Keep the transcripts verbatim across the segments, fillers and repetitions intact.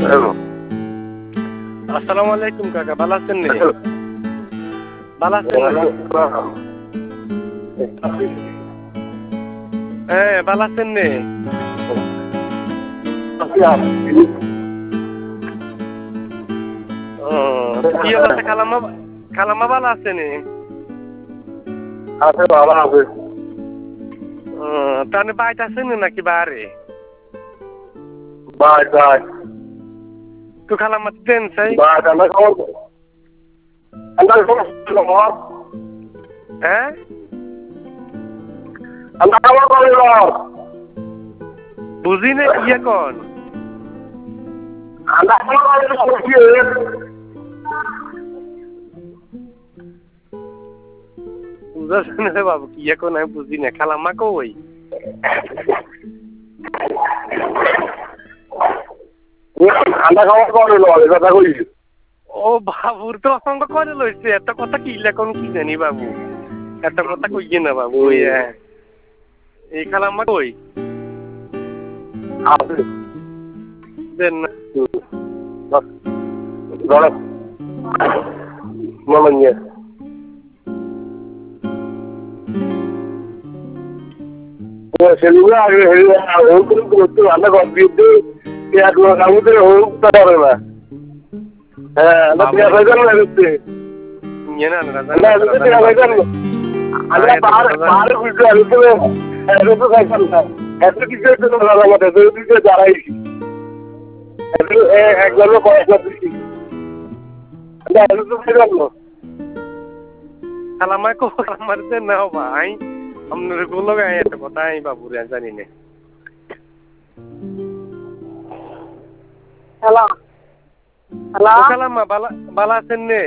আসসালামু আলাইকুম কাকা, ভালো আছেন নি? ভালো আছেন? হ্যাঁ, ভালো আছেন নি? ও কি অবস্থা? খালাম্মা খালাম্মা ভালো আছে নি? আছে, ভালো আছে। ও তাহলে বাইতে আছেন নাকি বাড়ি? বাই বাই তো খালাম্মা দেন চাই? বাই ঠান্ডা খাবার ঠান্ডা খাবার হ্যাঁ ঠান্ডা খাবার করে বুঝি না কি এখন? ঠান্ডা খাবার বুঝাছেন রে বাবু কি এখন আমি বুঝি না। খালাম্মা কই? ঠান্ডা খাবার করে কথা কই। ও বাবুর তো অসঙ্গ করে লইছে, এত কথা কি এখন কি জানি বাবু, এত কথা কইয়ে না বাবু। ওই এই খালাম্মা কই? আছে দেন না ধরো মনে নিয়ে সেগুলো আগে হোম করতে রান্না কর দিতে এক লোক আমাদের হোম করতে পারে না। হ্যাঁ পেঁয়াজ ভাইজান না করতে ইয়ে না না পেঁয়াজ ভাইজান আমরা পাহাড়ে পাহাড়ে বুঝতে পারি তো খাইছেন না এত কিছু হচ্ছে তো দাদা মতো কিছু দাঁড়াইছি একবার পড়াশোনা দিচ্ছি খালাম্মা কো খালাম্মার দেন না ভাই, আপনার গুলো গায়ে এত কথা আমি বাবুরে জানি না। হ্যালো হ্যালো খালাম্মা বালা বালা আছেন নে?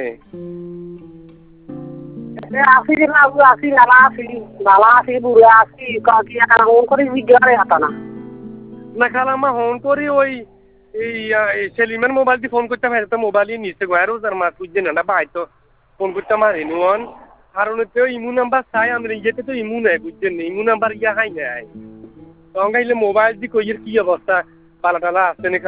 আসি না আসি নালা আসি নালা আসি বুড়ে আসি কাকি এখন ফোন করে জিজ্ঞাসা আতা না না খালাম্মা ফোন করি ওই এই সেলিমের মোবাইল দিয়ে ফোন করতে পারে তো মোবাইলই নিচে গয়ারও যার মাছ বুঝছেন না ভাই তো ফোন করতে পারি নুন কারণ তো ইমু নাম্বার চাই আমরা ইয়েতে তো ইমু নাই বুঝছেন না, ইমু নাম্বার ইয়া হাই নাই তো গাইলে মোবাইল দিয়ে কইয়ের কি অবস্থা পালা টালা আসছে না।